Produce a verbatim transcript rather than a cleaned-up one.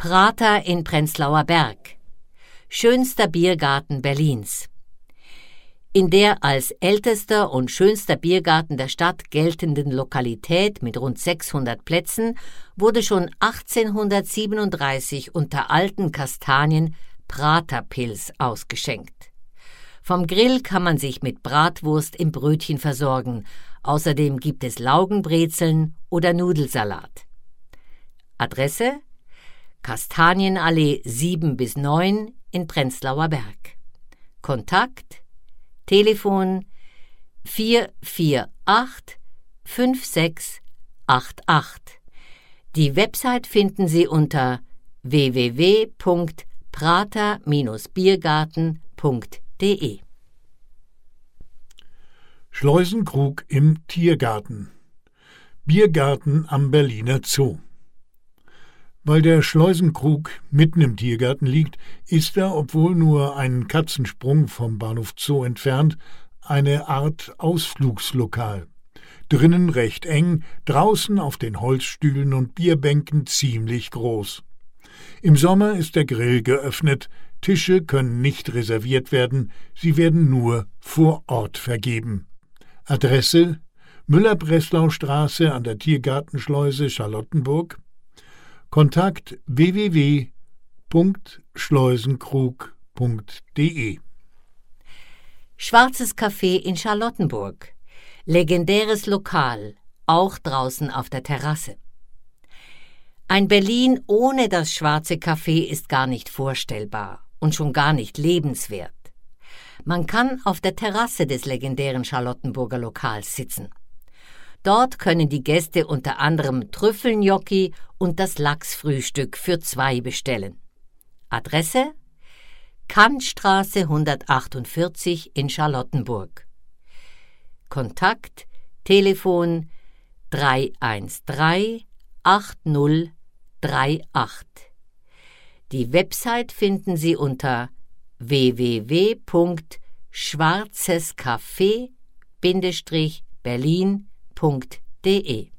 Prater in Prenzlauer Berg, schönster Biergarten Berlins. In der als ältester und schönster Biergarten der Stadt geltenden Lokalität mit rund sechshundert Plätzen wurde schon achtzehnhundertsiebenunddreißig unter alten Kastanien Praterpils ausgeschenkt. Vom Grill kann man sich mit Bratwurst im Brötchen versorgen. Außerdem gibt es Laugenbrezeln oder Nudelsalat. Adresse: Kastanienallee sieben bis neun in Prenzlauer Berg. Kontakt: Telefon vier vier acht fünf sechs acht acht. Die Website finden Sie unter w w w punkt prater Bindestrich biergarten punkt de. Schleusenkrug im Tiergarten. Biergarten am Berliner Zoo. Weil der Schleusenkrug mitten im Tiergarten liegt, ist er, obwohl nur einen Katzensprung vom Bahnhof Zoo entfernt, eine Art Ausflugslokal. Drinnen recht eng, draußen auf den Holzstühlen und Bierbänken ziemlich groß. Im Sommer ist der Grill geöffnet, Tische können nicht reserviert werden, sie werden nur vor Ort vergeben. Adresse: Müller-Breslau-Straße an der Tiergartenschleuse Charlottenburg. Kontakt w w w punkt schleusenkrug punkt de. Schwarzes Café in Charlottenburg. Legendäres Lokal, auch draußen auf der Terrasse. Ein Berlin ohne das Schwarze Café ist gar nicht vorstellbar und schon gar nicht lebenswert. Man kann auf der Terrasse des legendären Charlottenburger Lokals sitzen. Dort können die Gäste unter anderem Trüffelgnocchi und das Lachsfrühstück für zwei bestellen. Adresse: Kantstraße hundertachtundvierzig in Charlottenburg. Kontakt: Telefon drei eins drei acht null drei acht. Die Website finden Sie unter w w w punkt schwarzescafé Bindestrich berlin punkt de.